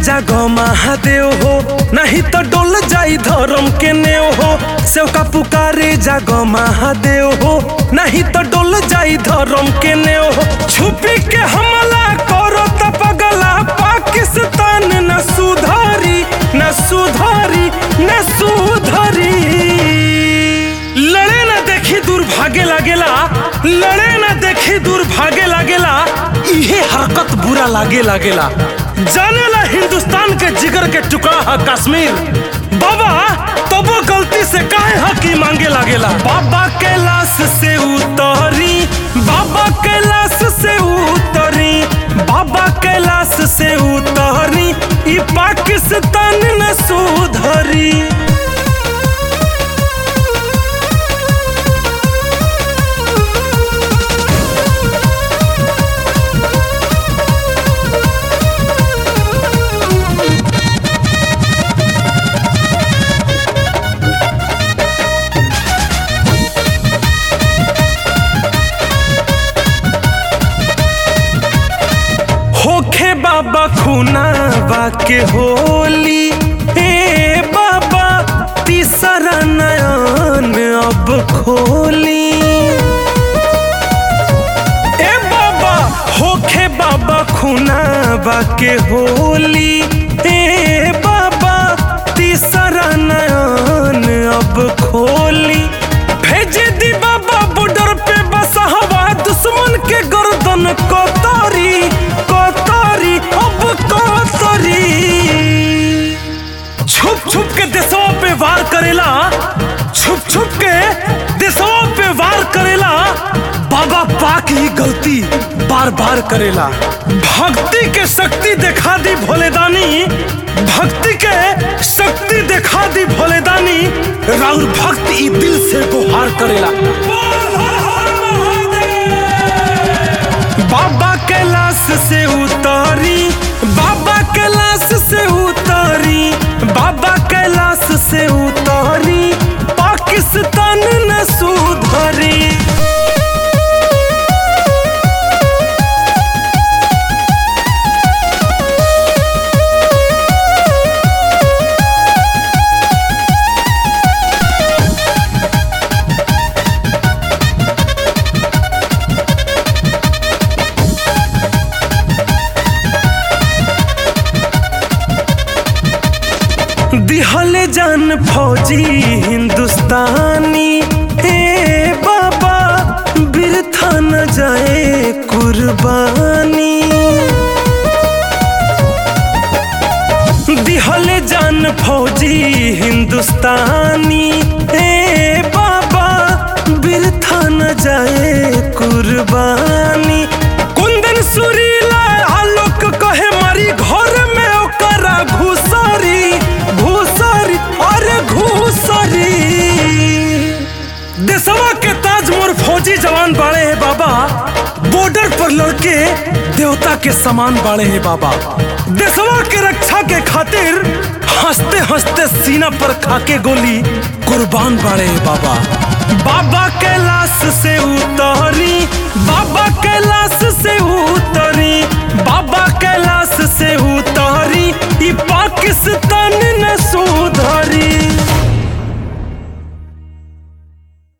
जागो महादेव हो, नहीं तो डोल जाई धर्म के नेव हो। सेवका पुकारे जागो महादेव हो, नहीं तो डोल जाई धर्म के नेव हो। छुपी के हमला करो त पगला पाकिस्तान न सुधारी न सुधारी न सुधारी। लड़े न देखी दूर भागे लागेला, लड़े न देखी दूर भागे लागेला। इहे हरकत बुरा लागे लागेला। जानेला हिंदुस्तान के जिगर के टुकड़ा है कश्मीर। बाबा तबो गलती से काहे हकी मांगे लागेला। बाबा कैलाश से उतरी, बाबा कैलाश से उतरी, बाबा कैलाश से उतरी। ई पाकिस्तान न सुधरी। होखे बाबा खुनावा के होली, ए बाबा तीसरा नयन अब खोली। ए बाबा होखे बाबा खुनावा के होली, ए बाबा तीसरा नयन अब खोली। भेज दी बाबा बॉर्डर पे बसहवा दुश्मन के गर्दन कोतरी कोतरी अब कोतरी। छुप छुप के देशों पे वार करेला, छुप छुप के देशों पे वार करेला। बाबा पाक ही गलती बार बार करेला। भक्ति के शक्ति दिखा दी भोलेदानी, भक्ति के शक्ति दिखा दी भोलेदानी। राउर भक्ति दिल से गुहार करेला। बाबा कैलाश से उतारी, बाबा कैलाश से उतारी, बाबा कैलाश से उतारी। पाकिस्तान न सुधरी। दिहले जान फौजी हिंदुस्तानी, हे बाबा बिरथा न जाए कुर्बानी। दिहले जान फौजी हिंदुस्तानी, हे बाबा बिरथा न जाए कुर्बानी। कुंदन सुरीला आलोक कहे मारी घर में ओकरा घुसरी घुसरी और घुसरी। देशवा के ताज मोर फौजी जवान बाड़े हैं बाबा। बॉर्डर पर लड़के देवता के समान बाड़े हैं बाबा। देशवा के रक्षा के खातिर हंसते हंसते सीना पर खाके गोली कुर्बान बाड़े हैं बाबा। बाबा कैलाश से उतारी,